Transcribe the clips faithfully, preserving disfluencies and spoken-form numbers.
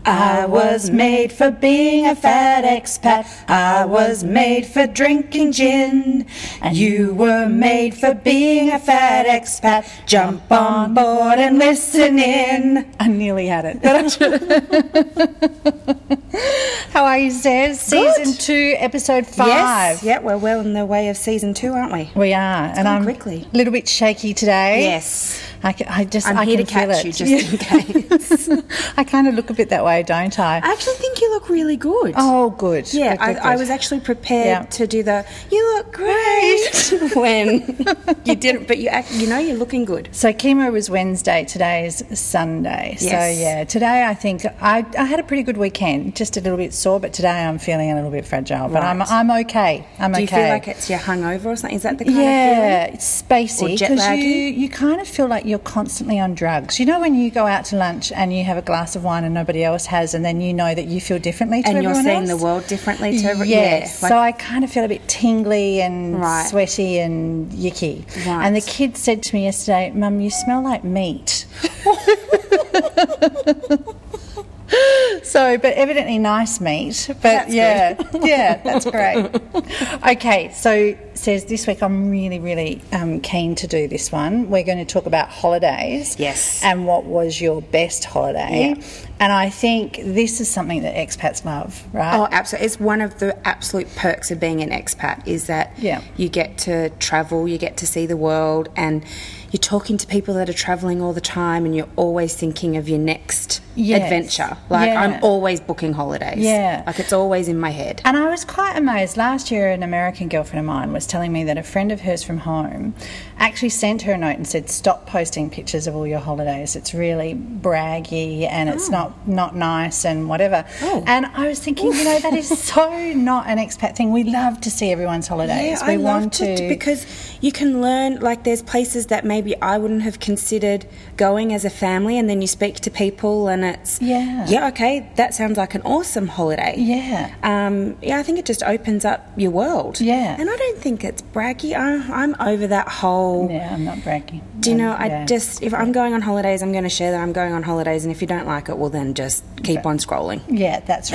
I was made for being a fat expat. I was made for drinking gin. And you were made for being a fat expat. Jump on board and listen in. I nearly had it. How are you, Stairs? Season two, episode five. Yes, yeah, we're well in the way of season two, aren't we? We are. It's and gone I'm quickly. A little bit shaky today. Yes. I, can, I just I'm I here can to catch feel you it. just in case. I kind of look a bit that way, don't I? I actually think you look really good. Oh, good. Yeah, good, good, I, good. I was actually prepared Yeah. to do the "you look great" when you didn't, but you act, you know you're looking good. So chemo was Wednesday, today's Sunday. Yes. So yeah, today I think I, I had a pretty good weekend, just a little bit sore, but today I'm feeling a little bit fragile. But Right. I'm I'm okay. I'm Do you okay. feel like it's your hungover or something? Is that the kind Yeah, of it's spacey Or jet because you, laggy? you kind of feel like you're constantly on drugs. You know when you go out to lunch and you have a glass of wine and nobody else has, and then you know that you feel differently to feeling? And you're everyone seeing else? the world differently to everyone? Yes. Yeah, So I kind of feel a bit tingly and Right. sweaty and yicky. Right. And the kid said to me yesterday, "Mum, you smell like meat." So, but evidently nice meat. But That's yeah, yeah, that's great. Okay, so says this week I'm really, really um, keen to do this one. We're going to talk about holidays. Yes. And what was your best holiday? Yeah. And I think this is something that expats love, right? Oh, absolutely. It's one of the absolute perks of being an expat is that Yeah. you get to travel, you get to see the world, and you're talking to people that are travelling all the time, and you're always thinking of your next Yes. adventure. Like, Yeah. I'm always booking holidays. Yeah. Like, it's always in my head. And I was quite amazed. Last year, an American girlfriend of mine was telling me that a friend of hers from home actually sent her a note and said, "Stop posting pictures of all your holidays. It's really braggy and it's Oh. not, not nice and whatever." Oh. And I was thinking, you know, that is so not an expat thing. We love to see everyone's holidays. Yeah, we I love want to, to because you can learn, like, there's places that maybe I wouldn't have considered going as a family, and then you speak to people and it's Yeah. yeah, okay, that sounds like an awesome holiday. Yeah. Um, yeah, I think it just opens up your world. Yeah. And I don't think it's braggy. I, I'm over that whole. Yeah, I'm not bragging. Do you know, Um, I yeah. just, if I'm going on holidays, I'm going to share that I'm going on holidays, and if you don't like it, well, then just keep on scrolling. Yeah, that's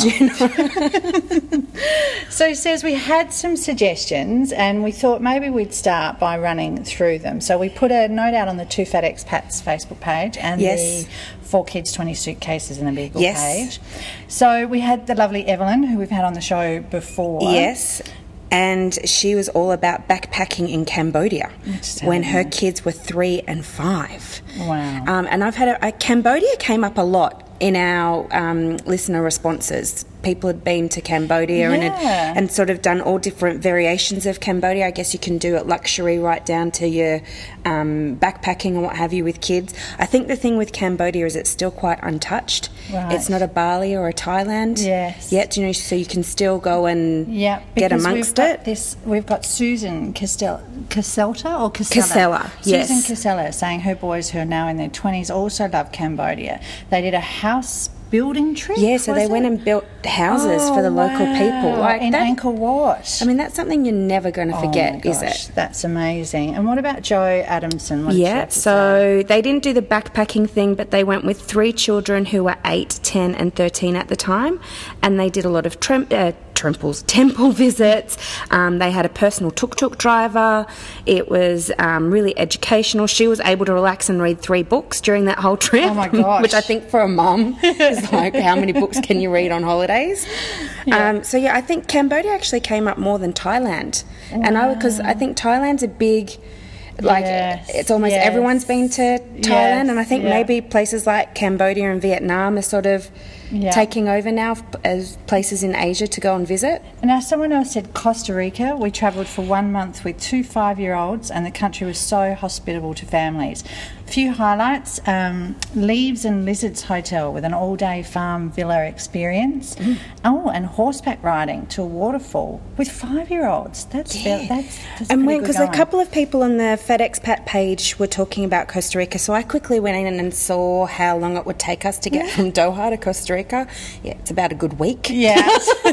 right. So it says we had some suggestions and we thought maybe we'd start by running through them. So we put a note out on the Two Fat Expats Facebook page and Yes. the Four Kids, twenty Suitcases in a Beagle Yes. page. So we had the lovely Evelyn, who we've had on the show before. Yes. And she was all about backpacking in Cambodia That's when her nice. kids were three and five. Wow. Um, and I've had a, a Cambodia came up a lot in our um, listener responses. People had been to Cambodia and Yeah. had, and sort of done all different variations of Cambodia. I guess you can do it luxury right down to your um, backpacking and what have you with kids. I think the thing with Cambodia is it's still quite untouched. Right. It's not a Bali or a Thailand Yes. yet, you know, so you can still go and Yeah, get because amongst we've got it. This, we've got Susan Castel, Caselta or Casella? Casella, yes. Susan Casella saying her boys who are now in their twenties also love Cambodia. They did a house building trip. Yeah, so was they went it? and built houses Oh, for the local wow. people. Like in that, Angkor Wat. I mean, that's something you're never going to Oh forget, my is gosh, it? That's amazing. And what about Joe Adamson? What did she Yeah, have to say? so they didn't do the backpacking thing, but they went with three children who were eight, ten and thirteen at the time, and they did a lot of trem- uh, temples, temple visits. Um, they had a personal tuk-tuk driver. It was um, really educational. She was able to relax and read three books during that whole trip. Oh my gosh. Which I think for a mum is like, how many books can you read on holidays? Yeah. Um, so yeah, I think Cambodia actually came up more than Thailand, and I because I think Thailand's a big. Like Yes, it's almost yes. everyone's been to Thailand, Yes, and I think yeah. maybe places like Cambodia and Vietnam are sort of Yeah. taking over now f- as places in Asia to go and visit. And now someone else said Costa Rica. We travelled for one month with two five-year-olds and the country was so hospitable to families. A few highlights, um, Leaves and Lizards Hotel with an all-day farm villa experience. Mm. Oh, and horseback riding to a waterfall with five-year-olds. That's, Yeah. ve- that's, that's And pretty because good a going. couple of people on the FedExpat page were talking about Costa Rica, so I quickly went in and saw how long it would take us to get from Doha to Costa Rica. Yeah, it's about a good week. Yeah.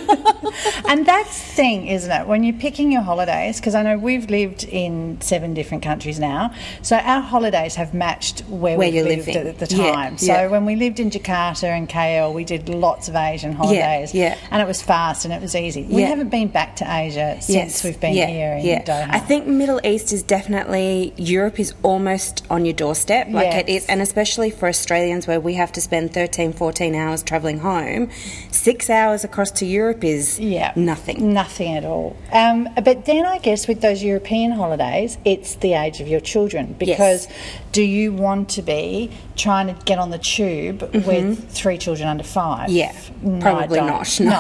And that's the thing, isn't it? When you're picking your holidays, because I know we've lived in seven different countries now, so our holidays have matched where, Where we you're lived living. at the Yeah, time. So yeah. when we lived in Jakarta and K L, we did lots of Asian holidays. yeah. And it was fast and it was easy. We Yeah. haven't been back to Asia since Yes, we've been yeah, here in yeah. Doha. I think Middle East is definitely, Europe is almost on your doorstep. Like Yes. it is, and especially for Australians where we have to spend thirteen, fourteen hours travelling home, six hours across to Europe is Yeah. nothing. Nothing at all. Um, but then I guess with those European holidays, it's the age of your children, because do you want to be trying to get on the tube mm-hmm. with three children under five? Yeah, no, probably I not. No,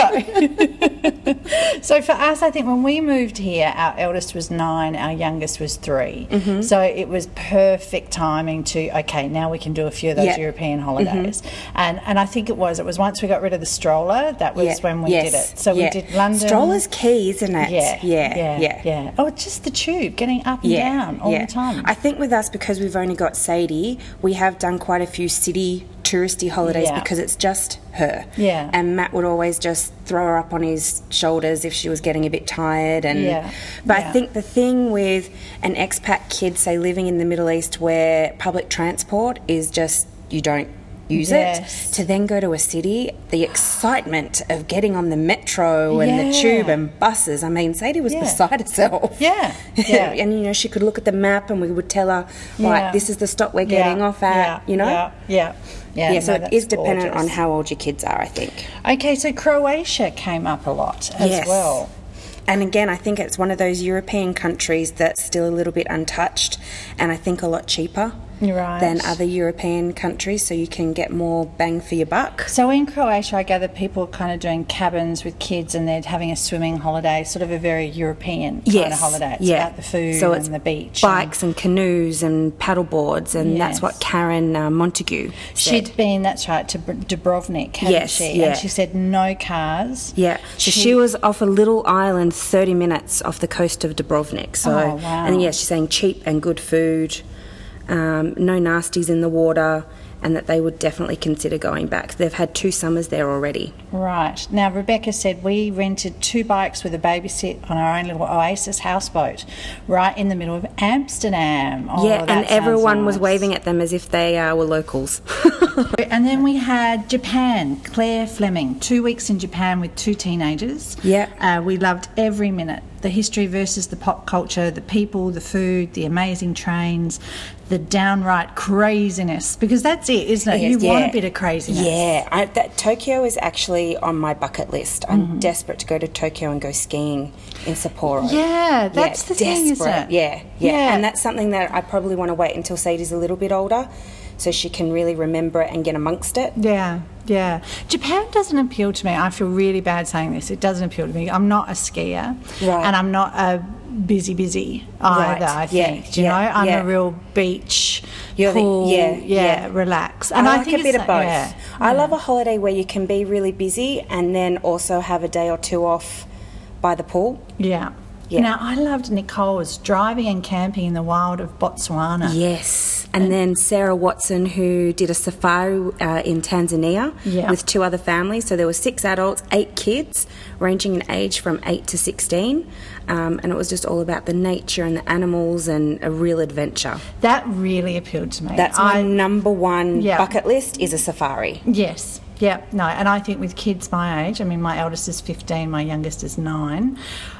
no. So for us, I think when we moved here, our eldest was nine, our youngest was three. Mm-hmm. So it was perfect timing to, okay, now we can do a few of those yeah. European holidays. Mm-hmm. And and I think it was, it was once we got rid of the stroller, that was yeah. when we yes. did it. So yeah. we did London. Stroller's key, isn't it? Yeah, yeah, yeah, yeah. yeah. Oh, it's just the tube, getting up and yeah. down all yeah. the time. I think with us, because we've only got Sadie, we have done quite a few city touristy holidays Yeah. because it's just her. Yeah. And Matt would always just throw her up on his shoulders if she was getting a bit tired. And Yeah. But Yeah. I think the thing with an expat kid, say, living in the Middle East where public transport is just, you don't use Yes. it, to then go to a city, the excitement of getting on the metro and Yeah. the tube and buses. I mean, Sadie was Yeah. beside herself. Yeah, yeah. And, you know, she could look at the map and we would tell her, right, Yeah. this is the stop we're getting Yeah, off at, yeah, you know? Yeah, yeah. Yeah, Yeah, so no, it that's is dependent gorgeous. on how old your kids are, I think. Okay, so Croatia came up a lot as Yes. well. And again, I think it's one of those European countries that's still a little bit untouched and I think a lot cheaper Right. than other European countries, so you can get more bang for your buck. So in Croatia, I gather people are kind of doing cabins with kids and they're having a swimming holiday, sort of a very European kind Yes, of holiday. It's yeah. about the food So it's and the beach. bikes and canoes and paddle boards, and Yes. that's what Karen uh, Montague said. She'd been, that's right, to Br- Dubrovnik, hadn't Yes, she? yeah. And she said no cars. Yeah, so she, was off a little island thirty minutes off the coast of Dubrovnik. So, Oh, wow. and yeah, she's saying cheap and good food, um, no nasties in the water, and that they would definitely consider going back. They've had two summers there already. Right. Now, Rebecca said we rented two bikes with a babysit on our own little Oasis houseboat right in the middle of Amsterdam. Oh, yeah, that and sounds everyone was nice. waving at them as if they uh, were locals. And then we had Japan, Claire Fleming, two weeks in Japan with two teenagers. Yeah. Uh, we loved every minute. The history versus the pop culture, the people, the food, the amazing trains, the downright craziness. Because that's it, isn't it? Yes, you want yeah. a bit of craziness. Yeah, I, that, Tokyo is actually on my bucket list. I'm mm-hmm. desperate to go to Tokyo and go skiing in Sapporo. Yeah, that's yeah, the thing, isn't desperate. it? Yeah, yeah, Yeah. And that's something that I probably want to wait until Sadie's a little bit older so she can really remember it and get amongst it. Yeah, yeah. Japan doesn't appeal to me. I feel really bad saying this. It doesn't appeal to me. I'm not a skier. Right. And I'm not a busy, busy either, Right. I Yeah, think. Do you yeah, know? I'm yeah. a real beach, You're the- pool, yeah, yeah, yeah. relax. And I, like think a bit it's of both. Yeah, I yeah. love a holiday where you can be really busy and then also have a day or two off by the pool. Yeah. Yeah. Now, I loved Nicole's driving and camping in the wild of Botswana. Yes. And then Sarah Watson, who did a safari uh, in Tanzania Yeah. with two other families. So there were six adults, eight kids, ranging in age from eight to sixteen. Um, and it was just all about the nature and the animals and a real adventure. That really appealed to me. That's my I, number one Yeah. bucket list is a safari. Yes. Yeah. No. And I think with kids my age, I mean, my eldest is fifteen, my youngest is nine.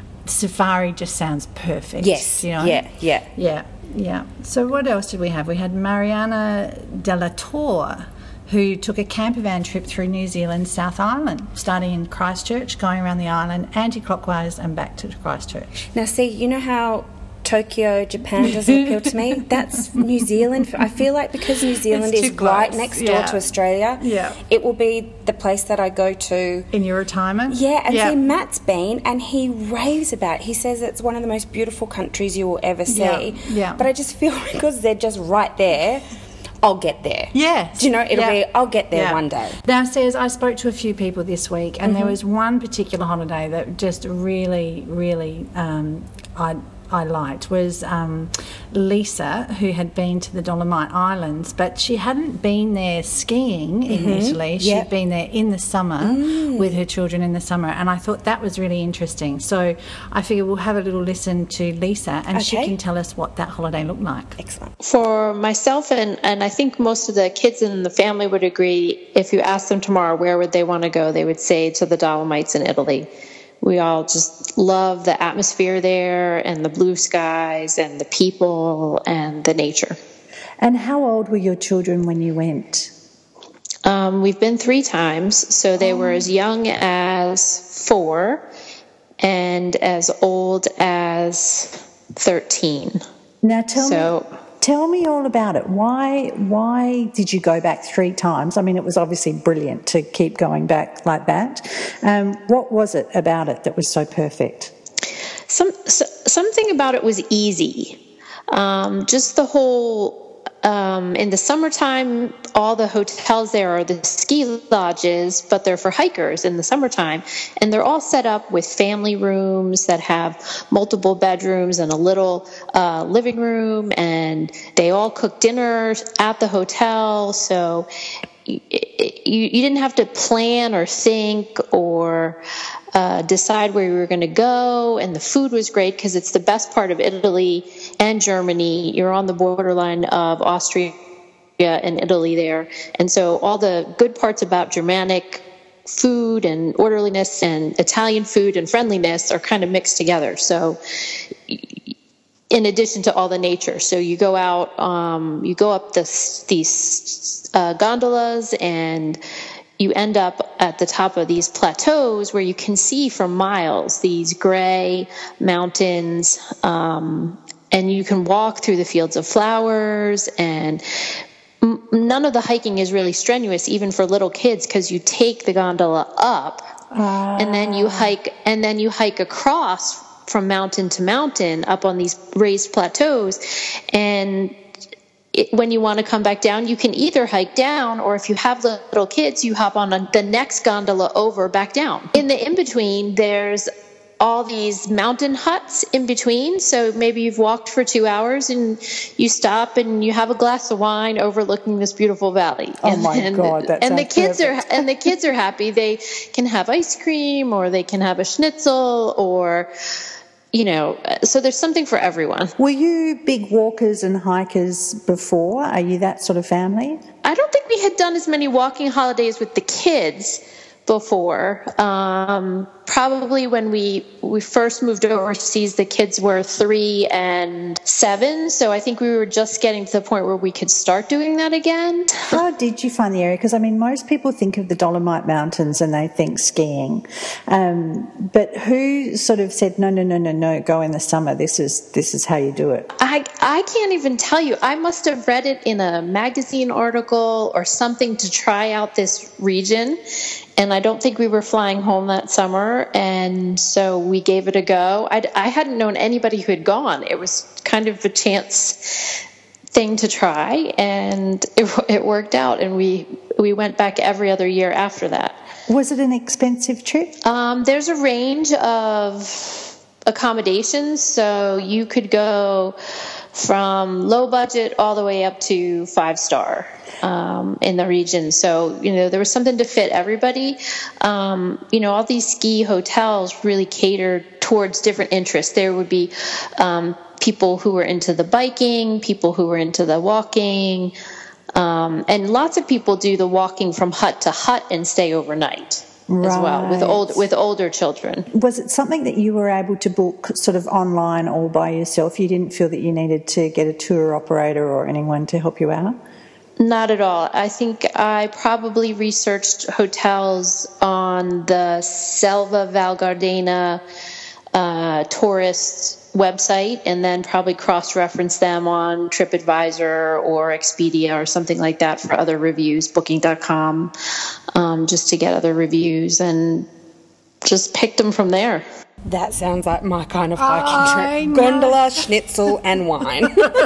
Safari just sounds perfect. Yes. You know? Yeah, yeah. Yeah. Yeah. So what else did we have? We had Mariana de la Torre, who took a camper van trip through New Zealand South Island, starting in Christchurch, going around the island anti-clockwise and back to Christchurch. Now, see, you know how Tokyo, Japan doesn't appeal to me? That's New Zealand. I feel like because New Zealand It's is too right close. next door Yeah. to Australia, Yeah. it will be the place that I go to. In your retirement? Yeah, and Yeah. see, Matt's been, and he raves about it. He says it's one of the most beautiful countries you will ever see. Yeah, yeah. But I just feel because they're just right there, I'll get there. Yes. Do you know, it'll Yeah. be, I'll get there Yeah. one day. Downstairs, I spoke to a few people this week, and Mm-hmm. there was one particular holiday that just really, really, um, I I liked was um, Lisa, who had been to the Dolomite Islands, but she hadn't been there skiing in Mm-hmm. Italy. She'd Yep. been there in the summer Mm. with her children in the summer, and I thought that was really interesting. So I figure we'll have a little listen to Lisa, and she Okay. can tell us what that holiday looked like. Excellent. For myself, and, and I think most of the kids in the family would agree, if you asked them tomorrow where would they want to go, they would say to the Dolomites in Italy. We all just love the atmosphere there and the blue skies and the people and the nature. And how old were your children when you went? Um, we've been three times, so they were as young as four and as old as thirteen. Now tell So- me, tell me all about it. Why, why did you go back three times? I mean, it was obviously brilliant to keep going back like that. Um, what was it about it that was so perfect? Some so, something about it was easy. Um, just the whole. Um, in the summertime, all the hotels there are the ski lodges, but they're for hikers in the summertime. And they're all set up with family rooms that have multiple bedrooms and a little uh, living room. And they all cook dinner at the hotel. So you, you didn't have to plan or think or uh, decide where you were going to go. And the food was great because it's the best part of Italy and Germany. You're on the borderline of Austria and Italy there. And so all the good parts about Germanic food and orderliness and Italian food and friendliness are kind of mixed together. So in addition to all the nature. So you go out, um, you go up this, these uh, gondolas, and you end up at the top of these plateaus where you can see for miles these gray mountains, um, and you can walk through the fields of flowers, and m- none of the hiking is really strenuous, even for little kids, because you take the gondola up, Uh, and then you hike, and then you hike across from mountain to mountain up on these raised plateaus, and it, when you want to come back down, you can either hike down, or if you have little kids, you hop on a, the next gondola over back down. In the in-between, there's all these mountain huts in between. So maybe you've walked for two hours and you stop and you have a glass of wine overlooking this beautiful valley. Oh and, my and, God, that and the sounds kids perfect. are and the kids are happy. They can have ice cream, or they can have a schnitzel, or you know, so there's something for everyone. Were you big walkers and hikers before? Are you that sort of family? I don't think we had done as many walking holidays with the kids before. Um, probably when we, we first moved overseas, the kids were three and seven. So I think we were just getting to the point where we could start doing that again. How did you find the area? Because, I mean, most people think of the Dolomite Mountains and they think skiing. Um, but who sort of said, no, no, no, no, no, go in the summer. This is this is how you do it. I, I can't even tell you. I must have read it in a magazine article or something to try out this region. And I don't think we were flying home that summer, and so we gave it a go. I'd, I hadn't known anybody who had gone. It was kind of a chance thing to try, and it, it worked out, and we, we went back every other year after that. Was it an expensive trip? Um, there's a range of accommodations, so you could go from low budget all the way up to five star um, in the region. So, you know, there was something to fit everybody. Um, you know, all these ski hotels really catered towards different interests. There would be um, people who were into the biking, people who were into the walking, um, and lots of people do the walking from hut to hut and stay overnight. As well, with Right. old with older children. Was it something that you were able to book sort of online all by yourself? You didn't feel that you needed to get a tour operator or anyone to help you out? Not at all. I think I probably researched hotels on the Selva Val Gardena uh, tourist website, and then probably cross-reference them on TripAdvisor or Expedia or something like that for other reviews, booking dot com, um, just to get other reviews, and just picked them from there. That sounds like my kind of I hiking trip. know. Gondola, schnitzel and wine.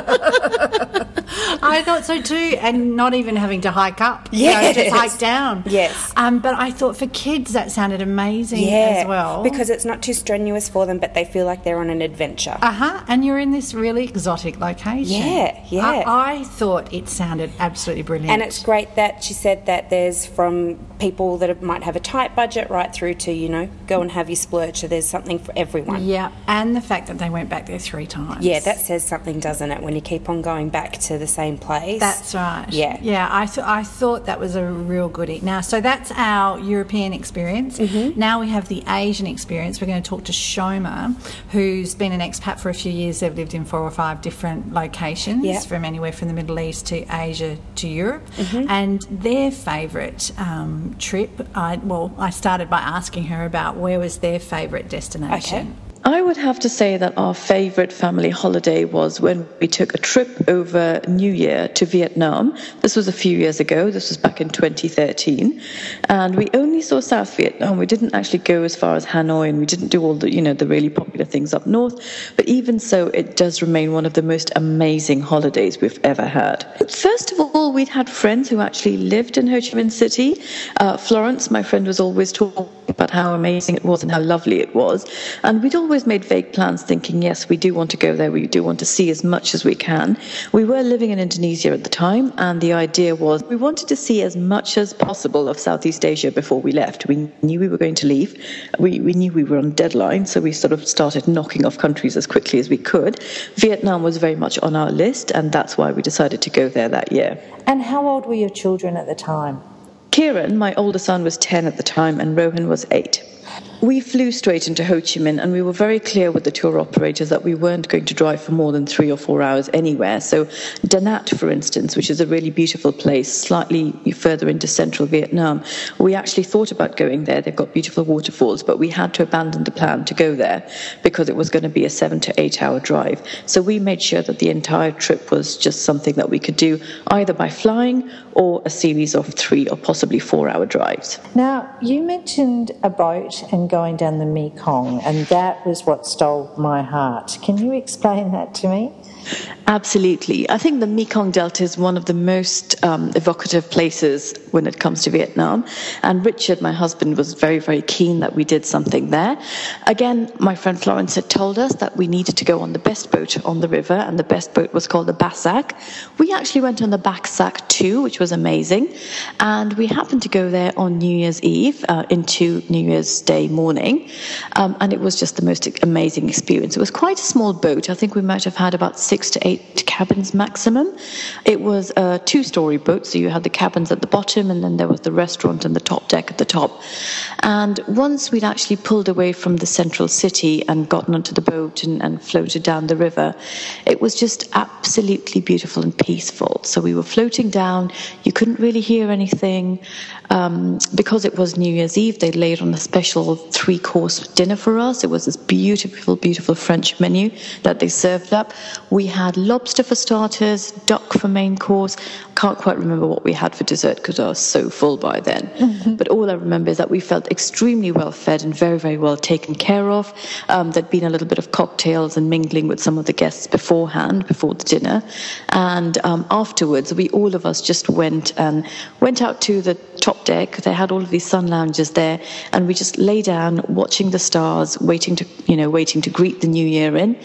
I thought so too, and not even having to hike up. Yes. You know, just hike down. Yes. Um, but I thought for kids that sounded amazing as well. Because it's not too strenuous for them, but they feel like they're on an adventure. Uh-huh, and you're in this really exotic location. Yeah, yeah. I, I thought it sounded absolutely brilliant. And it's great that she said that there's from people that might have a tight budget right through to, you know, go and have your splurge. So there's something for everyone. Yeah, and the fact that they went back there three times. Yeah, that says something, doesn't it, when you keep on going back to the same place. That's right. Yeah. Yeah, I, th- I thought that was a real goodie. Now, so that's our European experience. Mm-hmm. Now we have the Asian experience. We're going to talk to Shoma, who's been an expat for a few years. They've lived in four or five different locations, Yeah. from anywhere from the Middle East to Asia to Europe. Mm-hmm. And their favourite um, trip, I, well, I started by asking her about where was their favourite destination. Okay. I would have to say that our favourite family holiday was when we took a trip over New Year to Vietnam. This was a few years ago. This was back in twenty thirteen. And we only saw South Vietnam. We didn't actually go as far as Hanoi, and we didn't do all the, you know, the really popular things up north. But even so, it does remain one of the most amazing holidays we've ever had. First of all, we'd had friends who actually lived in Ho Chi Minh City. Uh, Florence, my friend, was always talking about how amazing it was and how lovely it was. And we'd always made vague plans thinking, yes, we do want to go there, we do want to see as much as we can. We were living in Indonesia at the time, and the idea was we wanted to see as much as possible of Southeast Asia before we left. We knew we were going to leave. We, we knew we were on deadline, so we sort of started knocking off countries as quickly as we could. Vietnam was very much on our list, and that's why we decided to go there that year. And how old were your children at the time? Kieran, my older son, was ten at the time, and Rohan was eight. We flew straight into Ho Chi Minh, and we were very clear with the tour operators that we weren't going to drive for more than three or four hours anywhere. So Da Nat, for instance, which is a really beautiful place, slightly further into central Vietnam, we actually thought about going there. They've got beautiful waterfalls, but we had to abandon the plan to go there because it was going to be a seven to eight hour drive. So we made sure that the entire trip was just something that we could do either by flying or a series of three or possibly four hour drives. Now, you mentioned a boat and going down the Mekong, and that was what stole my heart. Can you explain that to me? Absolutely. I think the Mekong Delta is one of the most um, evocative places when it comes to Vietnam. And Richard, my husband, was very, very keen that we did something there. Again, my friend Florence had told us that we needed to go on the best boat on the river, and the best boat was called the Bassac. We actually went on the Bassac too, which was amazing. And we happened to go there on New Year's Eve uh, into New Year's Day morning. Um, and it was just the most amazing experience. It was quite a small boat. I think we might have had about six to eight cabins maximum. It was a two-story boat, so you had the cabins at the bottom, and then there was the restaurant and the top deck at the top. And once we'd actually pulled away from the central city and gotten onto the boat and, and floated down the river, it was just absolutely beautiful and peaceful. So we were floating down. You couldn't really hear anything. Um, because it was New Year's Eve, they laid on a special three-course dinner for us. It was this beautiful, beautiful French menu that they served up. We had lobster for starters, duck for main course. Can't quite remember what we had for dessert because I was so full by then. Mm-hmm. But all I remember is that we felt extremely well fed and very, very well taken care of. Um, there'd been a little bit of cocktails and mingling with some of the guests beforehand, before the dinner. And um, afterwards, we all of us just went and went out to the top deck. They had all of these sun lounges there, and we just lay down watching the stars, waiting to, you know, waiting to greet the new year in.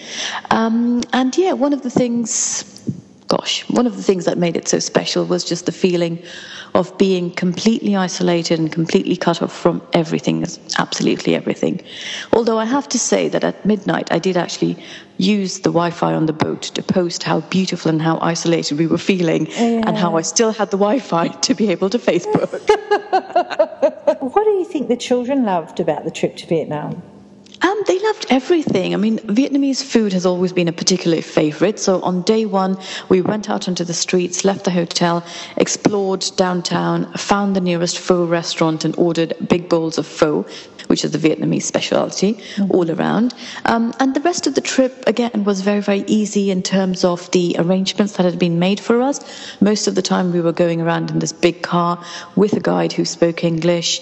Um, and yeah, one of the things, gosh, one of the things that made it so special was just the feeling of being completely isolated and completely cut off from everything, absolutely everything. Although I have to say that at midnight I did actually use the Wi-Fi on the boat to post how beautiful and how isolated we were feeling, yeah. and how I still had the Wi-Fi to be able to Facebook. What do you think the children loved about the trip to Vietnam? Um, they loved everything. I mean, Vietnamese food has always been a particular favourite. So on day one, we went out onto the streets, left the hotel, explored downtown, found the nearest pho restaurant and ordered big bowls of pho, which is the Vietnamese specialty, mm-hmm. all around. Um, and the rest of the trip, again, was very, very easy in terms of the arrangements that had been made for us. Most of the time we were going around in this big car with a guide who spoke English.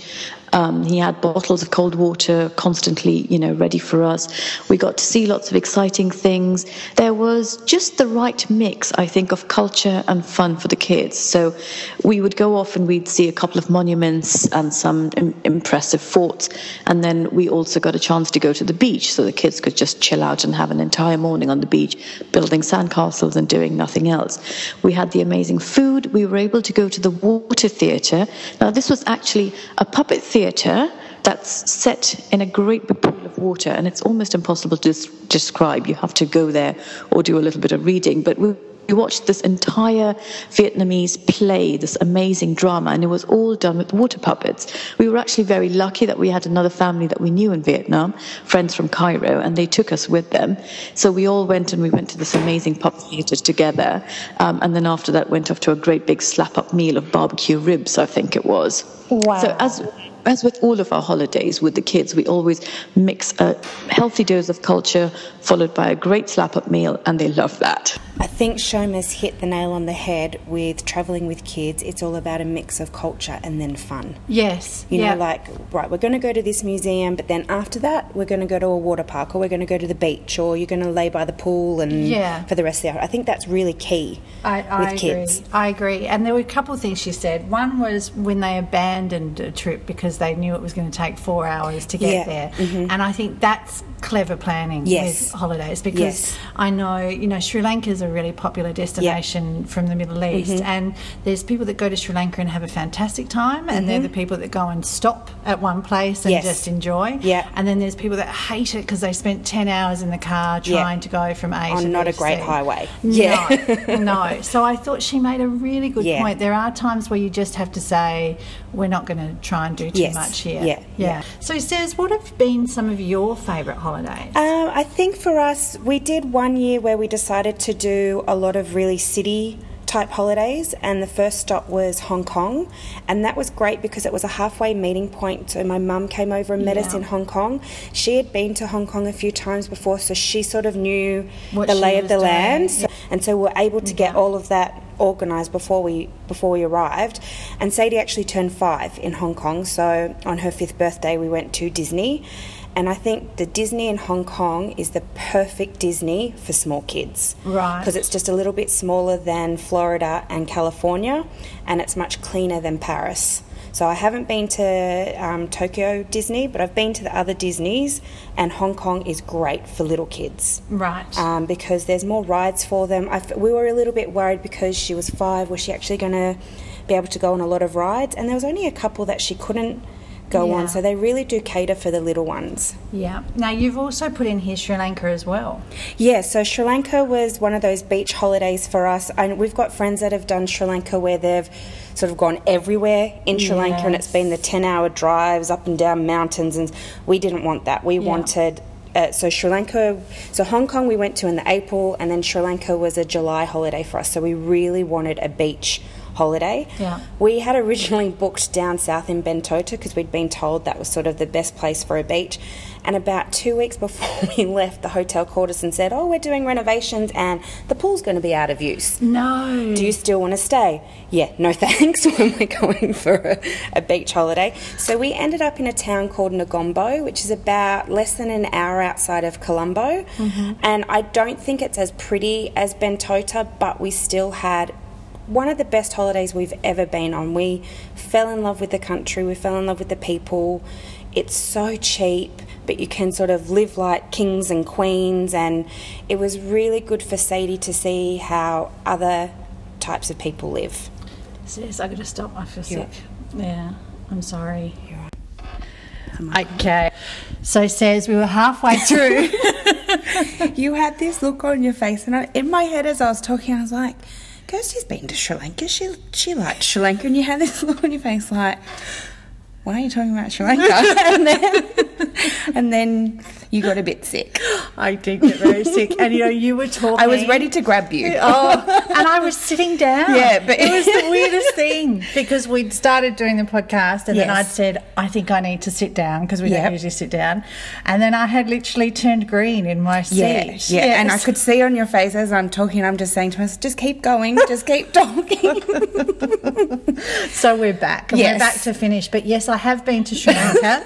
Um, he had bottles of cold water constantly, you know, ready for us. We got to see lots of exciting things. There was just the right mix, I think, of culture and fun for the kids. So we would go off and we'd see a couple of monuments and some im- impressive forts. And then we also got a chance to go to the beach, so the kids could just chill out and have an entire morning on the beach, building sandcastles and doing nothing else. We had the amazing food. We were able to go to the water theatre. Now, this was actually a puppet theatre that's set in a great big pool of water, and it's almost impossible to des- describe. You have to go there or do a little bit of reading. But we We watched this entire Vietnamese play, this amazing drama, and it was all done with water puppets. We were actually very lucky that we had another family that we knew in Vietnam, friends from Cairo, and they took us with them. So we all went and we went to this amazing puppet theatre together, um, and then after that went off to a great big slap-up meal of barbecue ribs, I think it was. Wow. So as As with all of our holidays with the kids, we always mix a healthy dose of culture followed by a great slap-up meal, and they love that. I think Shoma's hit the nail on the head with travelling with kids. It's all about a mix of culture and then fun. Yes. You yeah. know, like, right, we're going to go to this museum, but then after that, we're going to go to a water park, or we're going to go to the beach, or you're going to lay by the pool and Yeah. for the rest of the hour. I think that's really key I, I with agree. kids. I agree. And there were a couple of things she said. One was when they abandoned a trip because they knew it was going to take four hours to get Yeah. there. Mm-hmm. And I think that's clever planning Yes. with holidays, because Yes. I know, you know, Sri Lanka is a really popular destination from the Middle East, Mm-hmm. and there's people that go to Sri Lanka and have a fantastic time, and they're the people that go and stop at one place and Yes. just enjoy. Yeah. And then there's people that hate it because they spent ten hours in the car Yeah. trying to go from A On to not B a to great C. highway. No, Yeah. no. So I thought she made a really good Yeah. point. There are times where you just have to say, we're not going to try and do too Yes. much here. Yeah. yeah. So, Says, what have been some of your favourite holidays? Um, I think for us, we did one year where we decided to do a lot of really city type holidays, and the first stop was Hong Kong, and that was great because it was a halfway meeting point. So my mum came over and met us Yeah. in Hong Kong. She had been to Hong Kong a few times before, so she sort of knew What the she lay of was the doing, land. So, yeah. and so we were able to get Yeah. all of that organised before we before we arrived. And Sadie actually turned five in Hong Kong, so on her fifth birthday we went to Disney. And I think the Disney in Hong Kong is the perfect Disney for small kids. Right. Because it's just a little bit smaller than Florida and California, and it's much cleaner than Paris. So I haven't been to um, Tokyo Disney, but I've been to the other Disneys, and Hong Kong is great for little kids. Right. Um, because there's more rides for them. I f- we were a little bit worried because she was five. Was she actually going to be able to go on a lot of rides? And there was only a couple that she couldn't go Yeah. on. So they really do cater for the little ones. Yeah. Now, you've also put in here Sri Lanka as well. Yeah, so Sri Lanka was one of those beach holidays for us. And we've got friends that have done Sri Lanka where they've sort of gone everywhere in Sri Lanka, and it's been the ten-hour drives up and down mountains, and we didn't want that. We Yeah. wanted... Uh, so Sri Lanka, so Hong Kong we went to in the April, and then Sri Lanka was a July holiday for us. So we really wanted a beach holiday. Yeah. We had originally booked down south in Bentota because we'd been told that was sort of the best place for a beach. And about two weeks before we left, the hotel called us and said, oh, we're doing renovations and the pool's going to be out of use. No. Do you still want to stay? Yeah, no thanks when we're going for a, a beach holiday. So we ended up in a town called Negombo, which is about less than an hour outside of Colombo. Mm-hmm. And I don't think it's as pretty as Bentota, but we still had one of the best holidays we've ever been on. We fell in love with the country, we fell in love with the people. It's so cheap, but you can sort of live like kings and queens, and it was really good for Sadie to see how other types of people live. Sis, I've got to stop. I feel You're sick. Yeah, I'm sorry. You're right. Okay. So, Says, we were halfway through. You had this look on your face, and I, in my head as I was talking, I was like, Kirsty's been to Sri Lanka. She she liked Sri Lanka, and you had this look on your face like, why are you talking about Sri Lanka? and then and then you got a bit sick. I did get very sick. And, you know, you were talking. I was ready to grab you. Oh, and I was sitting down. Yeah, but it was the weirdest thing because we'd started doing the podcast and yes. then I'd said, I think I need to sit down because we yep. don't usually sit down. And then I had literally turned green in my seat. Yeah, yeah. Yes. And I could see on your face as I'm talking, I'm just saying to myself, just keep going, just keep talking. So we're back. And yes. We're back to finish. But yes, I have been to Sri Lanka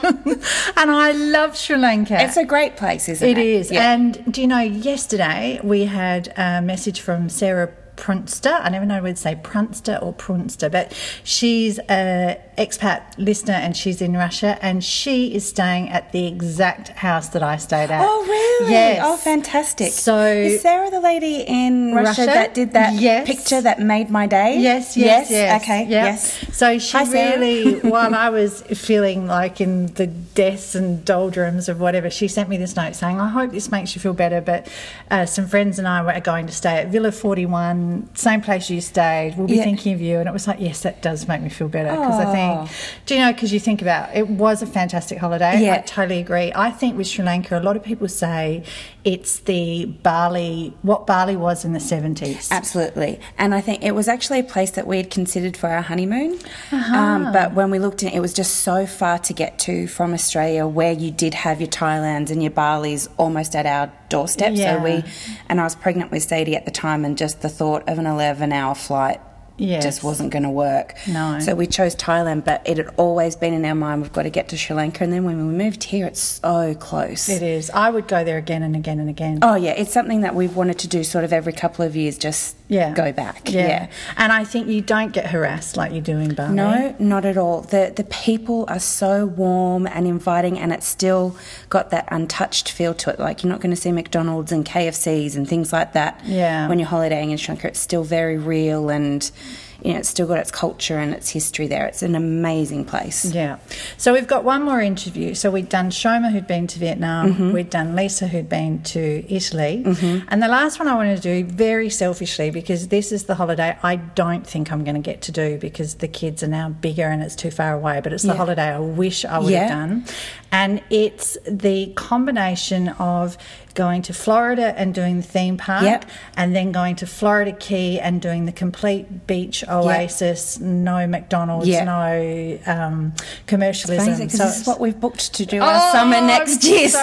and I love Sri Lanka. It's a great place, isn't it? It is. Yeah. And do you know, yesterday we had a message from Sarah Prunster. I never know whether to say Prunster or Prunster, but she's an expat listener and she's in Russia and she is staying at the exact house that I stayed at. Oh, really? Yes. Oh, fantastic. So is Sarah the lady in Russia, Russia that did that yes. picture that made my day? Yes, yes, yes. yes. Okay, yep. yes. So she Hi, Sarah. really, while I was feeling like in the deaths and doldrums of whatever, she sent me this note saying, I hope this makes you feel better, but uh, some friends and I were going to stay at Villa forty-one, same place you stayed. We'll be yeah. thinking of you. And it was like, yes, that does make me feel better because I think, do you know, because you think about it was a fantastic holiday. Yeah. I totally agree. I think with Sri Lanka, a lot of people say it's the Bali, what Bali was in the seventies. Absolutely. And I think it was actually a place that we had considered for our honeymoon. Uh-huh. Um, but when we looked in, it was just so far to get to from Australia, where you did have your Thailands and your Balis almost at our doorstep. Yeah. So we, and I was pregnant with Sadie at the time, and just the thought of an eleven hour flight Yes. just wasn't going to work. No. So we chose Thailand, but it had always been in our mind, we've got to get to Sri Lanka. And then when we moved here, it's so close. It is. I would go there again and again and again. Oh, yeah. It's something that we've wanted to do sort of every couple of years, just yeah. go back. Yeah. yeah. And I think you don't get harassed like you do in Bali. No, not at all. The the people are so warm and inviting, and it's still got that untouched feel to it. Like, you're not going to see McDonald's and K F C's and things like that yeah. when you're holidaying in Sri Lanka. It's still very real, and you know, it's still got its culture and its history there. It's an amazing place. Yeah. So we've got one more interview. So we'd done Shoma, who'd been to Vietnam. Mm-hmm. We'd done Lisa, who'd been to Italy. Mm-hmm. And the last one I wanted to do, very selfishly, because this is the holiday I don't think I'm going to get to do because the kids are now bigger and it's too far away, but it's the yeah. holiday I wish I would yeah. have done. And it's the combination of going to Florida and doing the theme park yep. and then going to Florida Key and doing the complete beach oasis, yep. no McDonald's, yep. no um, commercialism. It's so this is what we've booked to do oh, our summer next year. So, so,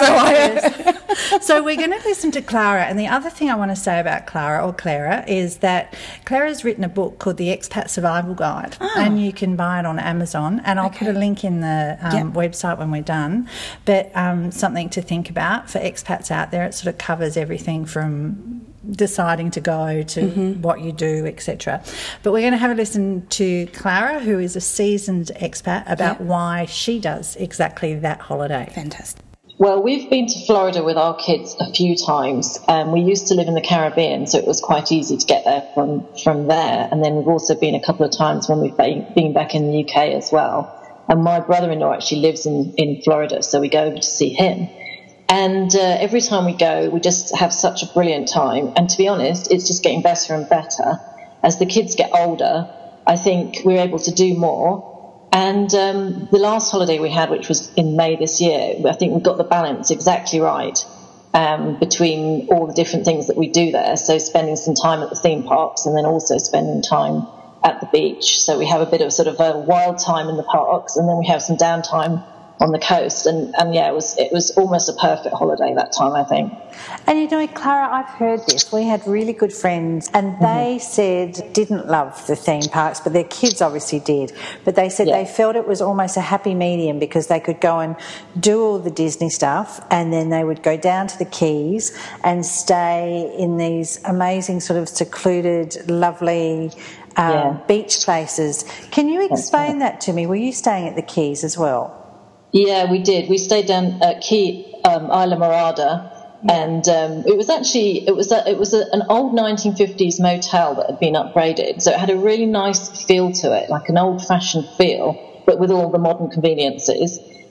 I... so we're going to listen to Clara. And the other thing I want to say about Clara, or Clara, is that Clara's written a book called The Expat Survival Guide, oh. and you can buy it on Amazon. And I'll okay. put a link in the um, yep. website when we're done. But um, something to think about for expats out there. It sort of covers everything from deciding to go to mm-hmm. what you do, et cetera. But we're going to have a listen to Clara, who is a seasoned expat, about yep. why she does exactly that holiday. Fantastic. Well, we've been to Florida with our kids a few times. Um, we used to live in the Caribbean, so it was quite easy to get there from, from there. And then we've also been a couple of times when we've been back in the U K as well. And my brother-in-law actually lives in, in Florida, so we go over to see him. And uh, every time we go, we just have such a brilliant time. And to be honest, it's just getting better and better. As the kids get older, I think we're able to do more. And um, the last holiday we had, which was in May this year, I think we got the balance exactly right um, between all the different things that we do there. So spending some time at the theme parks and then also spending time at the beach. So we have a bit of sort of a wild time in the parks, and then we have some downtime on the coast, and, and yeah, it was it was almost a perfect holiday that time, I think. And you know, Clara, I've heard this. We had really good friends, and they mm-hmm. said didn't love the theme parks, but their kids obviously did. But they said yeah. they felt it was almost a happy medium because they could go and do all the Disney stuff, and then they would go down to the Keys and stay in these amazing sort of secluded, lovely um, yeah. beach places. Can you explain that to me? Were you staying at the Keys as well? Yeah, we did. We stayed down at Key um, Isla Morada, yeah. and um, it was actually it was a, it was a, an old nineteen fifties motel that had been upgraded, so it had a really nice feel to it, like an old-fashioned feel, but with all the modern conveniences.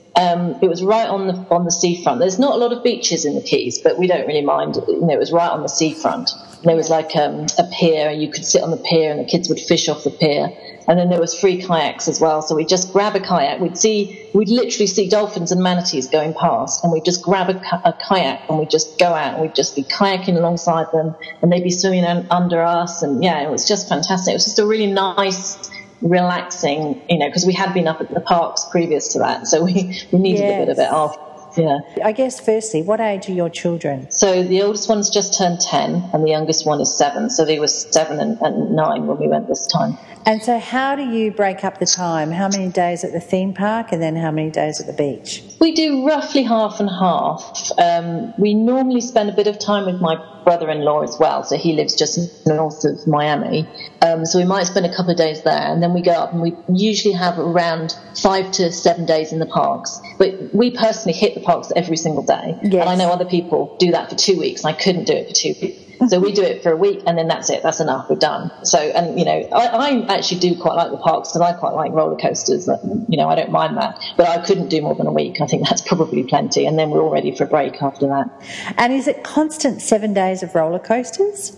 Um, it was right on the on the seafront. There's not a lot of beaches in the Keys, but we don't really mind. You know, it was right on the seafront. There was like um, a pier. You could sit on the pier, and the kids would fish off the pier. And then there was free kayaks as well. So we'd just grab a kayak. We'd see, we'd literally see dolphins and manatees going past, and we'd just grab a, a kayak and we'd just go out and we'd just be kayaking alongside them, and they'd be swimming under us. And yeah, it was just fantastic. It was just a really nice, relaxing, you know, because we had been up at the parks previous to that, so we, we needed yes. a bit of it off. Yeah. I guess firstly, what age are your children? So the oldest one's just turned ten and the youngest one is seven. So they were seven and, and nine when we went this time. And so how do you break up the time? How many days at the theme park and then how many days at the beach? We do roughly half and half. Um, we normally spend a bit of time with my brother-in-law as well. So he lives just north of Miami. Um, so we might spend a couple of days there, and then we go up and we usually have around five to seven days in the parks. But we personally hit the parks every single day. Yes. And I know other people do that for two weeks. And I couldn't do it for two weeks. So we do it for a week and then that's it. That's enough. We're done. So, and, you know, I, I actually do quite like the parks because I quite like roller coasters. You know, I don't mind that. But I couldn't do more than a week. I think that's probably plenty. And then we're all ready for a break after that. And is it constant seven days of roller coasters?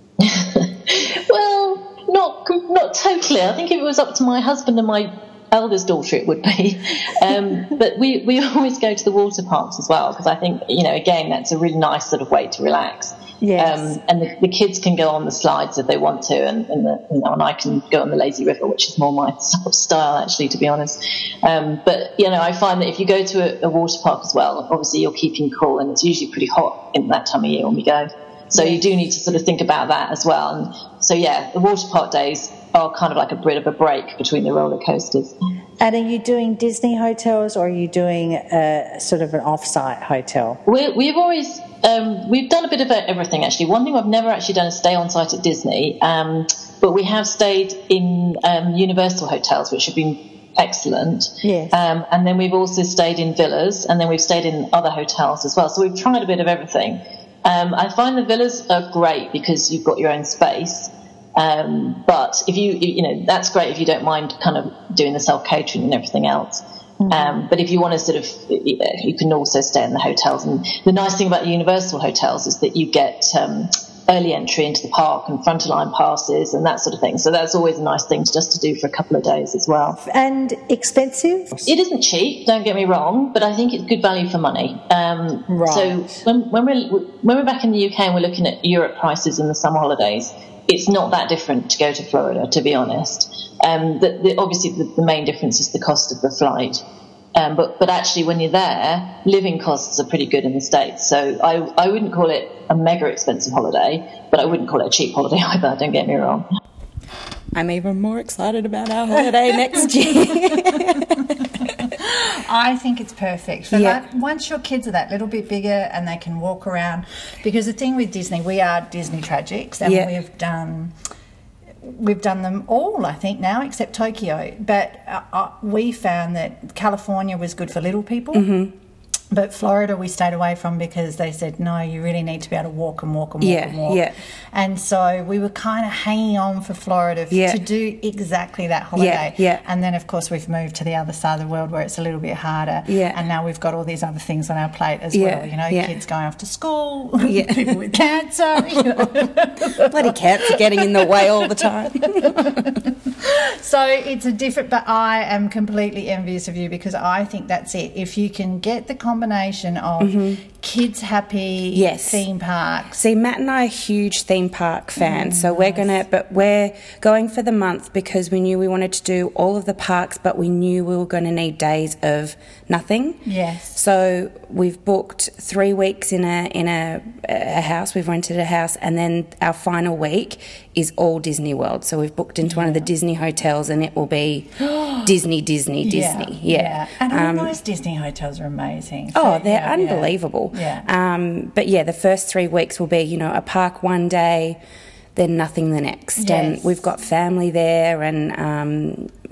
Well, not not totally. I think if it was up to my husband and my eldest daughter, it would be. Um, but we, we always go to the water parks as well because I think, you know, again, that's a really nice sort of way to relax. Yes. Um, and the, the kids can go on the slides if they want to, and, and, the, you know, and I can go on the lazy river, which is more my sort of style, actually, to be honest. Um, but, you know, I find that if you go to a, a water park as well, obviously you're keeping cool, and it's usually pretty hot in that time of year when we go. So you do need to sort of think about that as well. And so, yeah, the water park days are kind of like a bit of a break between the roller coasters. And are you doing Disney hotels or are you doing a, sort of an off-site hotel? We, we've always... Um, we've done a bit of everything, actually. One thing I've never actually done is stay on site at Disney, um, but we have stayed in um, Universal hotels, which have been excellent. Yes. Um, and then we've also stayed in villas, and then we've stayed in other hotels as well. So we've tried a bit of everything. Um, I find the villas are great because you've got your own space. Um, but if you, you know, that's great if you don't mind kind of doing the self-catering and everything else. Um, but if you want to sort of, you can also stay in the hotels. And the nice thing about the Universal hotels is that you get um, early entry into the park and front of line passes and that sort of thing. So that's always a nice thing just to do for a couple of days as well. And expensive? It isn't cheap, don't get me wrong, but I think it's good value for money. Um, right. So when, when we're when we're back in the U K and we're looking at Europe prices in the summer holidays, it's not that different to go to Florida, to be honest. Um, the, the, obviously, the, the main difference is the cost of the flight. Um, but, but actually, when you're there, living costs are pretty good in the States. So I, I wouldn't call it a mega expensive holiday, but I wouldn't call it a cheap holiday either, don't get me wrong. I'm even more excited about our holiday next year. I think it's perfect. For yeah. that, once your kids are that little bit bigger and they can walk around, because the thing with Disney, we are Disney tragics, and yeah. we've done we've done them all, I think, now except Tokyo. But uh, uh, we found that California was good for little people. Mm-hmm. But Florida we stayed away from because they said, no, you really need to be able to walk and walk and walk yeah, and walk. Yeah. And so we were kind of hanging on for Florida f- yeah. to do exactly that holiday. Yeah, yeah. And then, of course, we've moved to the other side of the world where it's a little bit harder. Yeah. And now we've got all these other things on our plate as yeah, well. You know, yeah. kids going off to school, yeah. people with cancer. You know. Bloody cats are getting in the way all the time. So it's a different, but I am completely envious of you because I think that's it. If you can get the combination of mm-hmm. kids happy yes. theme parks. See, Matt and I are huge theme park fans, mm, so we're nice. gonna, but we're going for the month because we knew we wanted to do all of the parks, but we knew we were going to need days of nothing. Yes. So we've booked three weeks in a in a, a house. We've rented a house, and then our final week is all Disney World. So we've booked into yeah. one of the Disney hotels, and it will be Disney, Disney, Disney. Yeah, yeah. yeah. And all um, those Disney hotels are amazing. Oh, so, they're yeah, unbelievable. Yeah. Um, but yeah, the first three weeks will be, you know, a park one day, then nothing the next. Yes. And we've got family there, and um,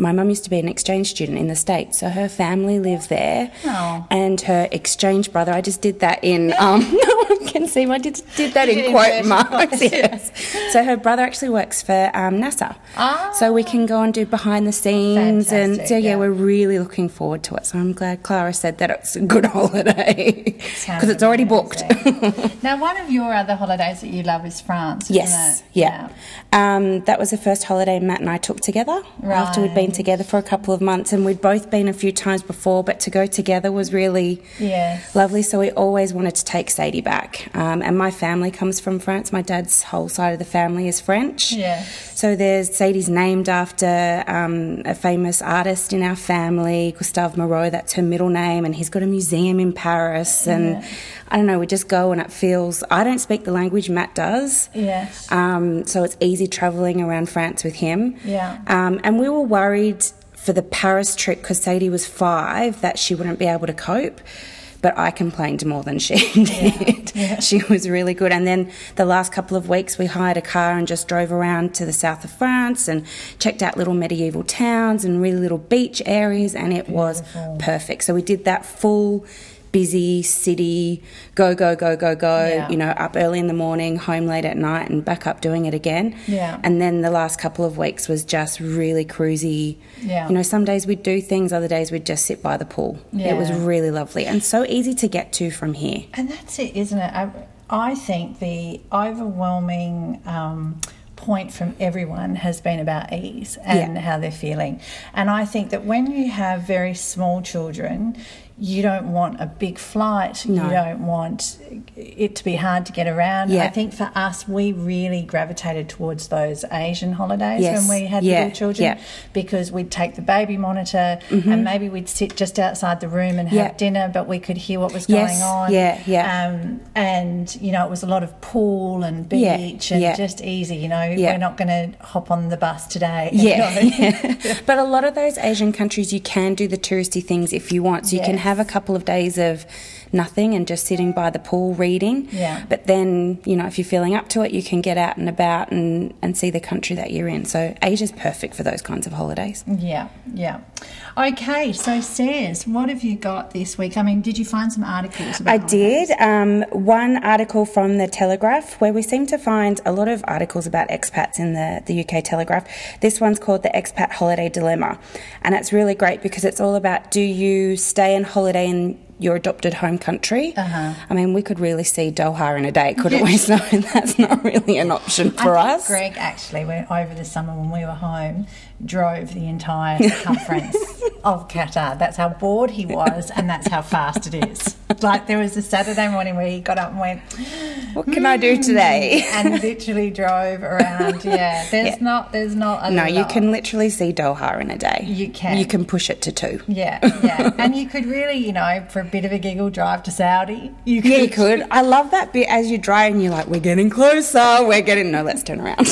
my mum used to be an exchange student in the States, so her family live there. Oh. And her exchange brother, I just did that in, um, no one can see, I did, did that You in did quote inverted marks. commas, Yes. So her brother actually works for um, NASA. Ah. So we can go and do behind the scenes. Fantastic, and so, yeah, yeah. we're really looking forward to it. So I'm glad Clara said that it's a good holiday because it's already booked. Now, one of your other holidays that you love is France, isn't Yes, it? yeah. Um, that was the first holiday Matt and I took together after we'd been Right. together for a couple of months, and we'd both been a few times before, but to go together was really Yes. lovely. So we always wanted to take Sadie back. Um, and my family comes from France. My dad's whole side of the family is French. Yeah. So there's Sadie's named after um, a famous artist in our family, Gustave Moreau. That's her middle name, and he's got a museum in Paris. And Yeah. I don't know, we just go and it feels. I don't speak the language, Matt does. Yes. Um, so it's easy travelling around France with him. Yeah. Um, and we were worried for the Paris trip because Sadie was five that she wouldn't be able to cope. But I complained more than she did. Yeah. She was really good. And then the last couple of weeks we hired a car and just drove around to the south of France and checked out little medieval towns and really little beach areas, and it was perfect. So we did that full busy city, go, go, go, go, go, Yeah. you know, up early in the morning, home late at night, and back up doing it again. Yeah. And then the last couple of weeks was just really cruisy. Yeah. You know, some days we'd do things, other days we'd just sit by the pool. It was Yeah. really lovely and so easy to get to from here. And that's it, isn't it? I, I think the overwhelming um, point from everyone has been about ease and Yeah. how they're feeling. And I think that when you have very small children, you don't want a big flight. No. You don't want it to be hard to get around. Yeah. I think for us, we really gravitated towards those Asian holidays Yes. when we had Yeah. little children, Yeah. because we'd take the baby monitor and maybe we'd sit just outside the room and have Yeah. dinner, but we could hear what was Yes. going on. Yeah, yeah. Um, and, you know, it was a lot of pool and Yeah, beach and yeah. just easy, you know. Yeah. We're not going to hop on the bus today. Yeah, you know. yeah. But a lot of those Asian countries, you can do the touristy things if you want. So you can Yes. have a couple of days of nothing and just sitting by the pool reading. Yeah. But then, you know, if you're feeling up to it, you can get out and about and, and see the country that you're in. So Asia's perfect for those kinds of holidays. Yeah, yeah. Okay, so Says, what have you got this week? I mean, did you find some articles about I holidays? did. Um, one article from the Telegraph, where we seem to find a lot of articles about expats in the, the U K Telegraph. This one's called The Expat Holiday Dilemma. And it's really great because it's all about, do you stay and holiday in your adopted home country? Uh-huh. I mean, we could really see Doha in a day, couldn't we? So that's not really an option for I think us. Greg actually went over the summer when we were home, drove the entire circumference of Qatar. That's how bored he was, and that's how fast it is. Like, there was a Saturday morning where he got up and went, What can I do today? and literally drove around. Yeah, there's Yeah. not, there's not a No, you lot. can literally see Doha in a day. You can. You can push it to two. Yeah, yeah, and you could really, you know, for a bit of a giggle, drive to Saudi. You could. Yeah, you could. I love that bit as you drive and you're like, we're getting closer, we're getting... No, let's turn around.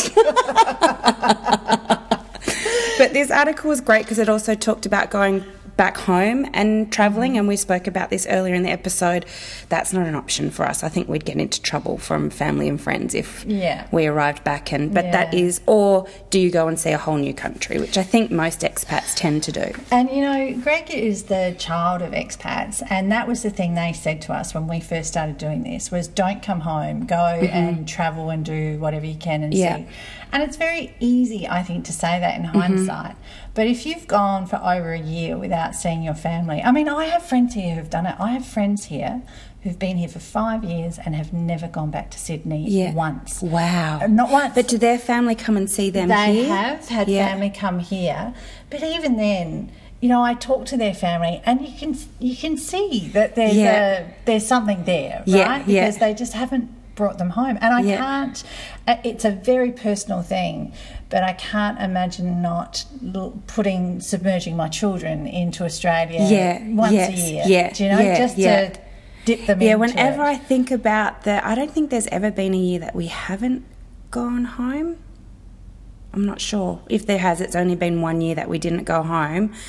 But this article was great because it also talked about going back home and travelling, and we spoke about this earlier in the episode. That's not an option for us. I think we'd get into trouble from family and friends if Yeah. we arrived back. And But that Yeah. is... Or do you go and see a whole new country, which I think most expats tend to do. And, you know, Greg is the child of expats, and that was the thing they said to us when we first started doing this, was don't come home, go and travel and do whatever you can and Yeah. see. And it's very easy, I think, to say that in hindsight. But if you've gone for over a year without seeing your family, I mean, I have friends here who've done it. I have friends here who've been here for five years and have never gone back to Sydney Yeah. once. Wow. Uh, Not once. But do their family come and see them They here? have had Yeah. family come here, but even then, you know, I talk to their family, and you can you can see that there's Yeah. a there's something there, right? Yeah, yeah. Because they just haven't brought them home, and I Yeah. can't. uh, It's a very personal thing, but I can't imagine not l- putting submerging my children into Australia Yeah, once yes, a year. yeah, Do you know, yeah, just yeah. to dip them Yeah, into whenever it. I think about the... I don't think there's ever been a year that we haven't gone home. I'm not sure. If there has, it's only been one year that we didn't go home.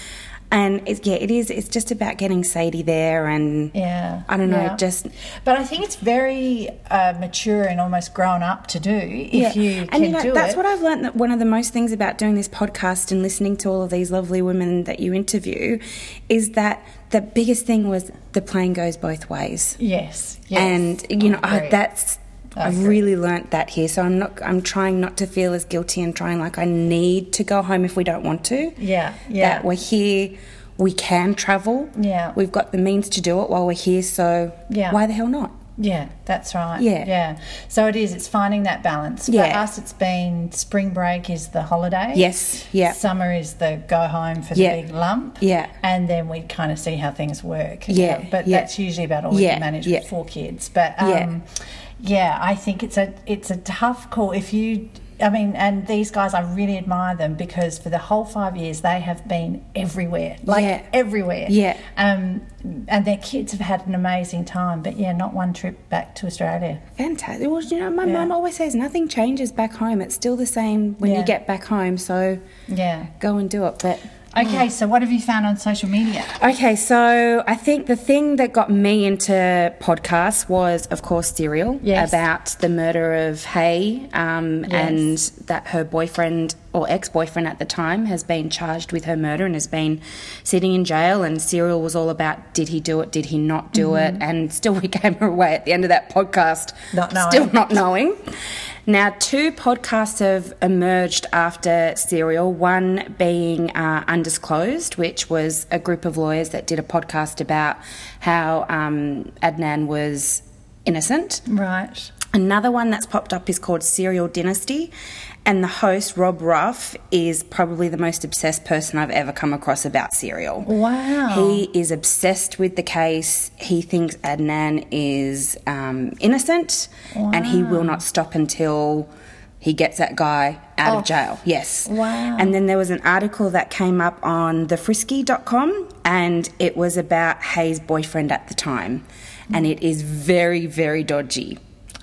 And it's, yeah, it is. It's just about getting Sadie there, and yeah, I don't know, yeah. just. But I think it's very uh, mature and almost grown up to do if yeah. you and can you know, do that's it. what I've learned. That one of the most things about doing this podcast and listening to all of these lovely women that you interview is that the biggest thing was the plane goes both ways. Yes, yes. And you know, I I, that's. I I've really learnt that here, so I'm not. I'm trying not to feel as guilty and trying like I need to go home if we don't want to. Yeah, yeah. That we're here, we can travel. Yeah, we've got the means to do it while we're here. So yeah. why the hell not? Yeah, that's right. Yeah, yeah. So it is. It's finding that balance. For yeah. us, it's been spring break is the holiday. Yes. Yeah. Summer is the go home for the yeah. big lump. Yeah. And then we kind of see how things work. Yeah. But yeah. that's usually about all we yeah. can manage yeah. with four kids. But um, yeah. yeah, I think it's a it's a tough call. If you. I mean, and these guys, I really admire them because for the whole five years they have been everywhere, like yeah. everywhere. Yeah. Um, and their kids have had an amazing time, but yeah, not one trip back to Australia. Fantastic. Well, you know, my Yeah. mum always says nothing changes back home. It's still the same when Yeah. you get back home. So Yeah. go and do it. But Okay, so what have you found on social media? Okay, so I think the thing that got me into podcasts was, of course, Serial, Yes. about the murder of Hay, um, Yes. and that her boyfriend or ex-boyfriend at the time has been charged with her murder and has been sitting in jail. And Serial was all about, did he do it, did he not do Mm-hmm. it? And still we came away at the end of that podcast Not knowing. still not knowing. Now, two podcasts have emerged after Serial, one being uh, Undisclosed, which was a group of lawyers that did a podcast about how um, Adnan was innocent. Right. Another one that's popped up is called Serial Dynasty, and the host, Rob Ruff, is probably the most obsessed person I've ever come across about Serial. Wow. He is obsessed with the case. He thinks Adnan is um, innocent, Wow. and he will not stop until he gets that guy out Oh. of jail. Yes. Wow. And then there was an article that came up on the frisky dot com, and it was about Hayes' boyfriend at the time, and it is very, very dodgy.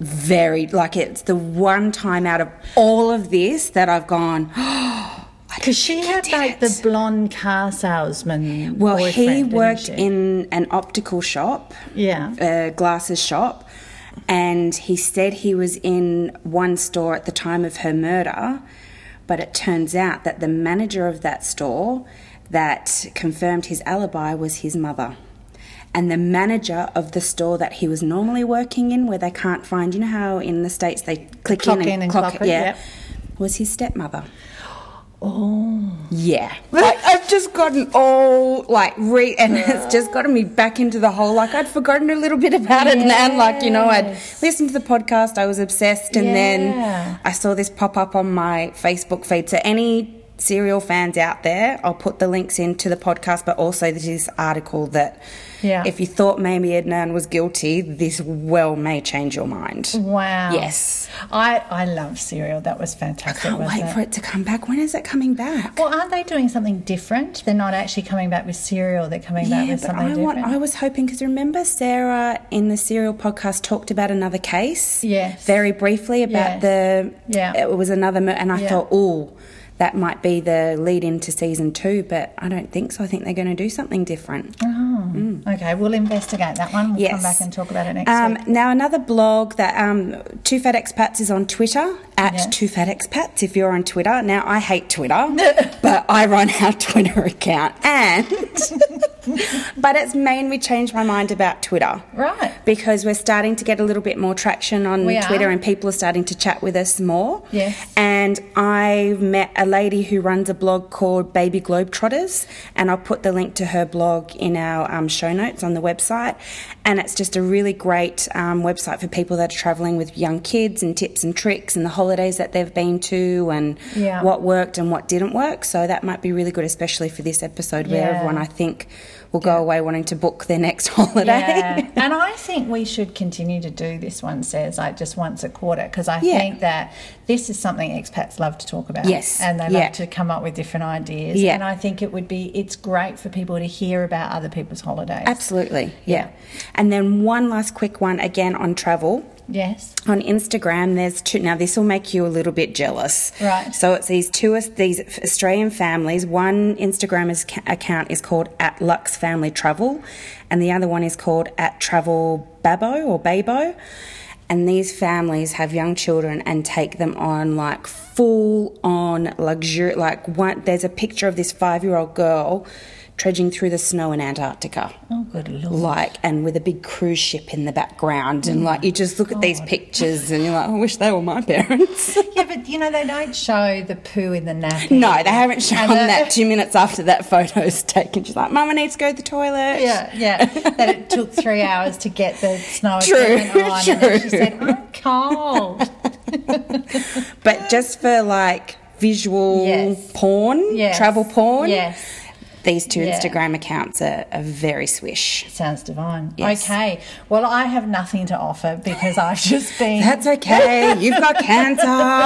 Very, like, it's the one time out of all of this that I've gone, oh, because she had like the blonde car salesman. well, he boyfriend, worked didn't she? in an optical shop, Yeah. a glasses shop, and he said he was in one store at the time of her murder, but it turns out that the manager of that store that confirmed his alibi was his mother. And the manager of the store that he was normally working in, where they can't find, you know how in the States they click Clock in and, in and clock, clock it, yeah, yep. was his stepmother. Oh. Yeah. Like, I've just gotten all, like, re- and it's just gotten me back into the whole, like, I'd forgotten a little bit about it, and then, like, you know, I'd Yes. listened to the podcast, I was obsessed, and Yeah. then I saw this pop up on my Facebook feed. So any Serial fans out there, I'll put the links into the podcast, but also this article that Yeah. if you thought maybe Adnan was guilty, this well may change your mind. Wow. Yes. I, I love Serial. That was fantastic. Can't wasn't wait it? for it to come back. When is it coming back? Well, aren't they doing something different? They're not actually coming back with Serial. They're coming back Yeah, with but something I different. want. I was hoping, because remember Sarah in the Serial podcast talked about another case. Yes. Very briefly about Yes. the. Yeah. It was another, mur- and I Yeah. thought, oh, that might be the lead into season two, but I don't think so. I think they're going to do something different. Oh, okay. We'll investigate that one. We'll Yes. come back and talk about it next Um, week. now, another blog that um, Two Fat Expats is on Twitter, at Yes. Two Fat Expats, if you're on Twitter. Now, I hate Twitter, but I run our Twitter account. And, but it's made me change my mind about Twitter. Right. Because we're starting to get a little bit more traction on We Twitter, are. and people are starting to chat with us more. Yes. And I've met a lady who runs a blog called Baby Globetrotters, and I'll put the link to her blog in our um, show notes on the website. And it's just a really great um, website for people that are travelling with young kids, and tips and tricks and the holidays that they've been to, and Yeah. what worked and what didn't work. So that might be really good, especially for this episode where Yeah. everyone, I think, will go away wanting to book their next holiday. Yeah. And I think we should continue to do this one, says like just once a quarter, because I Yeah. think that this is something expats love to talk about. Yes. And they Yeah. love to come up with different ideas. Yeah. And I think it would be, it's great for people to hear about other people's holidays. Absolutely, yeah. Yeah. And then one last quick one again on travel. Yes. On Instagram, there's two. Now, this will make you a little bit jealous. Right. So it's these two these Australian families. One Instagram is, account is called at Lux Family Travel, and the other one is called at Travel Babo or Babo. And these families have young children and take them on like full on luxury. Like one, there's a picture of this five-year-old girl trudging through the snow in Antarctica. Oh, good Lord. Like, and with a big cruise ship in the background. And, like, you just look at these pictures and you're like, I wish they were my parents. Yeah, but, you know, they don't show the poo in the nappy. No, they haven't shown the, that two minutes after that photo's taken. She's like, Mum, I need to go to the toilet. Yeah, yeah. That it took three hours to get the snow True, equipment on. true. And then she said, I'm cold. But just for, like, visual Yes. porn, Yes. travel porn. Yes. These two Yeah. Instagram accounts are, are very swish. Sounds divine. Yes. Okay. Well, I have nothing to offer because I've just been... That's okay. You've got cancer.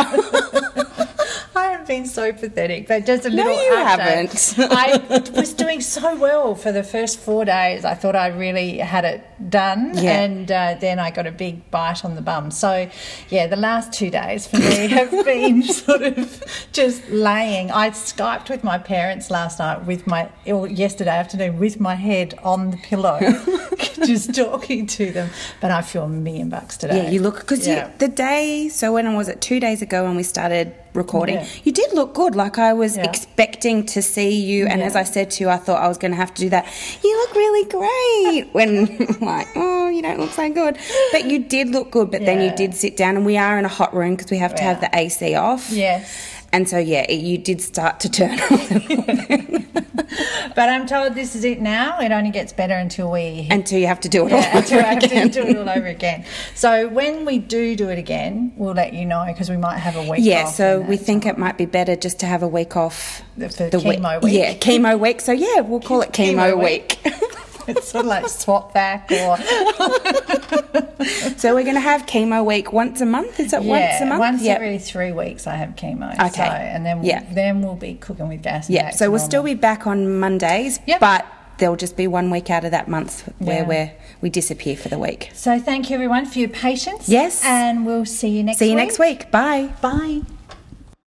I haven't been so pathetic, but just a little you update. haven't. I was doing so well for the first four days. I thought I really had it done, Yeah. and uh, then I got a big bite on the bum. So, yeah, the last two days for me have been sort of just laying. I Skyped with my parents last night with my, or yesterday afternoon with my head on the pillow, just talking to them. But I feel a million bucks today. Yeah, you look, because Yeah. the day, so when was it, two days ago when we started recording, Yeah. you did look good. Like, I was Yeah. expecting to see you, and Yeah. as I said to you, I thought I was going to have to do that. You look really great. When, like, oh, you don't look so good. But you did look good, but then you Yeah. did sit down, and we are in a hot room because we have to have Yeah. the A C off. Yes. And so, yeah, it, you did start to turn on. But I'm told this is it now. It only gets better until we... Until you have to do it Yeah, all until over I have to again. do it all over again. So when we do do it again, we'll let you know because we might have a week Yeah, off. so and we that think time. it might be better just to have a week off. For the chemo week. Yeah, chemo week. So, yeah, we'll call it chemo, Chemo week. It's sort of like swap back or... So we're going to have chemo week once a month? Is it yeah, once a month? once Yep. every three weeks I have chemo. Okay. So, and then, Yeah. then we'll be cooking with gas and Yeah, back so to we'll normal. still be back on Mondays, Yep. but there'll just be one week out of that month where Yeah. we're, we disappear for the week. So thank you everyone for your patience. Yes. And we'll see you next See you week. next week. Bye. Bye.